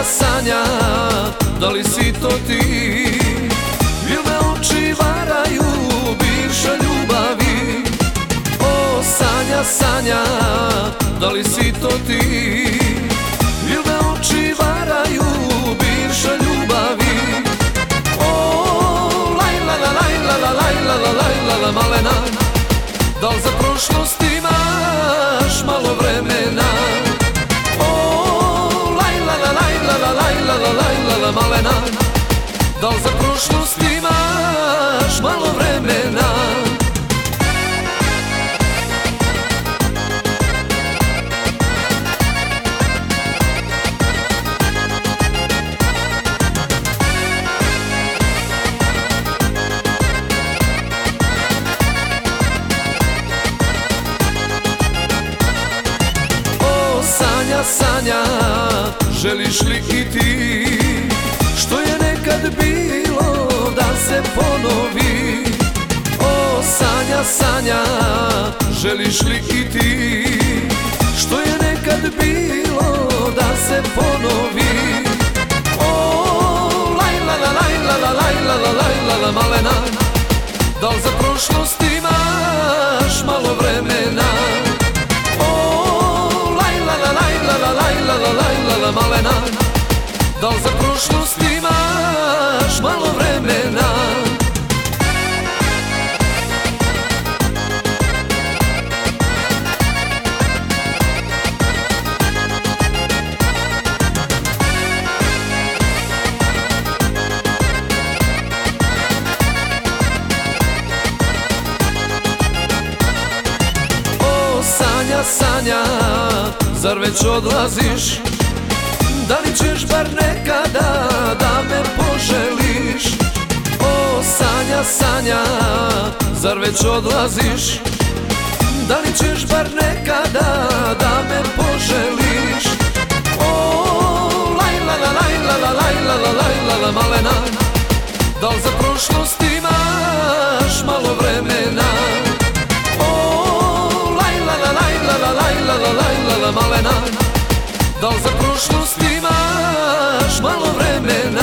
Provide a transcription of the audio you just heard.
sanja, da li si to ti? Ili me oči varaju, bivša ljubavi? O, Sanja, Sanja, da li si to ti? Ili me oči varaju, bivša ljubavi? O, laj, la, la, laj, la, la, laj, la, la, laj, la, la, malena, da li za prošlost imaš malo vremena? Malena, da li za prošlost imaš malo vremena? O, Sanja, Sanja, želiš li i ti što je nekad bilo da se ponovi? O, Sanja, Sanja, želiš li i ti što je nekad bilo da se ponovi? O, laj, la, la, laj, la, la, laj, la, la, laj, la, la, malena, da li za prošlost imaš malo vremena? O, laj, la, la, laj, la, la, laj, la, la, laj, la, la, malena, da li za prošlost imaš malo vremena? O, Sanja, Sanja, zar već odlaziš? Da li ćeš bar nekada da me poželiš? O, Sanja, Sanja, zar već odlaziš? Da li ćeš bar nekada da me poželiš? O, laj, la, la, laj, la, la, laj, la, la, laj, la, la, malena, da li za prošlost imaš malo vremena? O, laj, la, la, laj, la, la, laj, la, la, laj, la, la, malena, da li za prošlost imaš malo vremena?